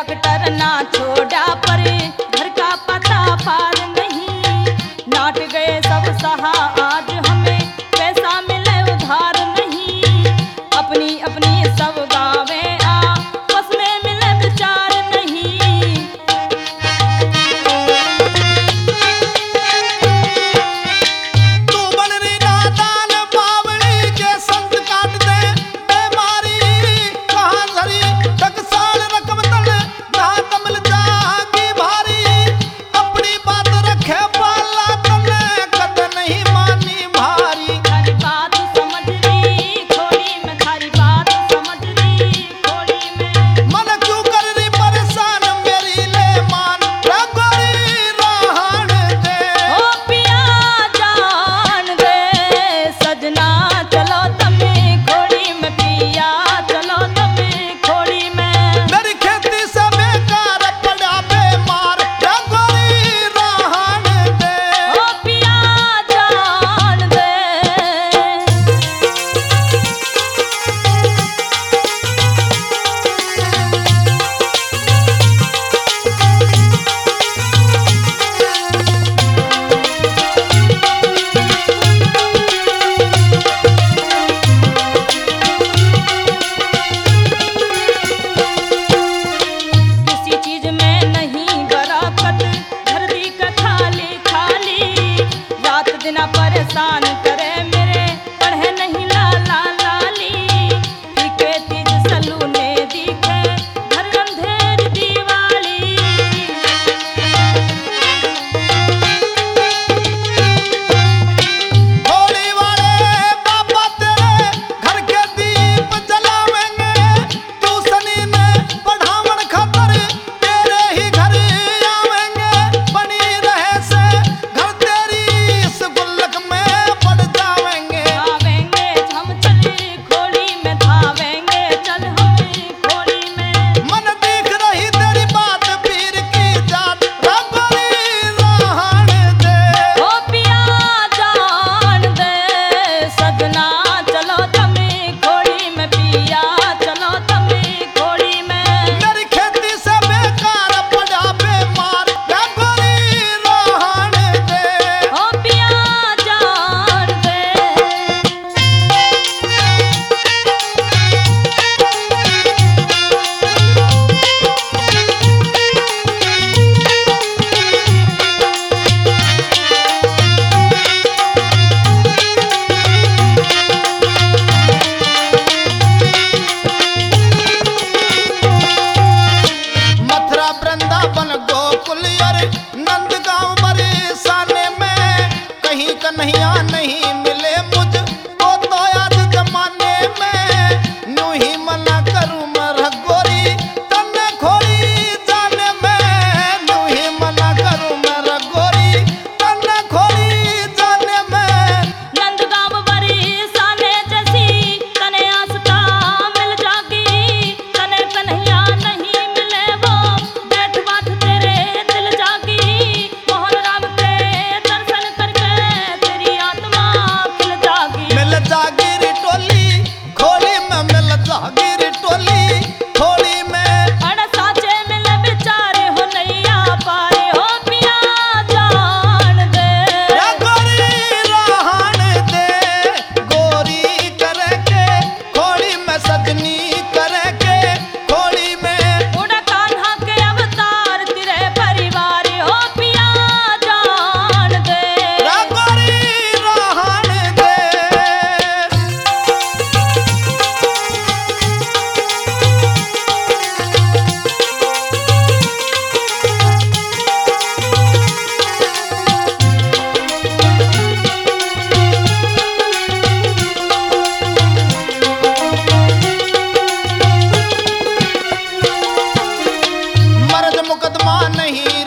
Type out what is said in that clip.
Doctor ना छोड़ा पर घर का पता पार नहीं। नाट गए सब सहा आज हमें पैसा मिले उधार नहीं। अपनी अपनी सब गावे आपस में मिले विचार नहीं। तू बन रही नादान बावली के संत काट दे बेमारी कहाँ धरी टकसाल रकम तल दात मिल जागी भारी। अपनी बात रखे पाला तने कद नहीं मानी भारी। थारी बात समझ रही खोड़ी में, थारी बात समझ रही खोड़ी में। मन क्यों कर रही परेशान मेरी ले मान रगोरी रहन दे। ओ पिया जान दे सजना चलो तमे खोड़ी में, पिया चलो तमे खोड़ी में। मेरी खेती से बेकार पड़ा बेमार रगोरी रहन दे। ओ पिया जान दे। किसी चीज में नहीं बराकत, घर दी का खाली खाली। रात दिन परेशान करे मेरे पढ़े नहीं लाला लाली। फीके तीज सलूने दिखे घर अंधेर दीवाली। होली वाले बाबा तेरे घर के दीप जलावेंगे। तू सनी ने पढ़ावन खातर तेरे ही घर आवेंगे। बनी रहे से घर तेरी इस गुल्लक में पड़ जावेंगे। धावेंगे हम चले खोड़ी में, धावेंगे चल हम खोड़ी में। मन दिख रही तेरी बात पीर की जात रगोरी रहन दे। ओ पिया जान दे सजना चलो तमे खोड़ी में, पिया चलो तमे खोड़ी में। मेरी खेती से बेकार पड़ा बेमार रगोरी रहन दे। ओ पिया जान दे। मथुरा वृंदावन गोकुल और नंदगांव बरसाने में कहीं कन्हैया नहीं मिले मुझको तो आज जमाने में। यूं ही मना करूं मैं रगोरी तन्ने खोरी जाने में। यूं ही मना करूं मैं रगोरी तन्ने खोरी जाने में। नंदगांव बरसाने जैसी तने आस्था मिल जागी। तने कन्हैया नहीं मिले वो बैठ बात तेरे दिल जागी। मोहन राम के दर्शन करके तेरी आत्मा खिल जागी। मिल जागिर टोली खोली में मिल जागिर टोली खोली में। अड़ साचे मिले बेचारे हो नैया पारे। हो पिया जान दे रगोरी रहन दे। गोरी करे के खोली में सजनी करे के खोली में। उड़ा कान्हा के अवतार तेरे परिवार। हो पिया जान दे। रगोरी रहन दे। मर्द मुकदमा नहीं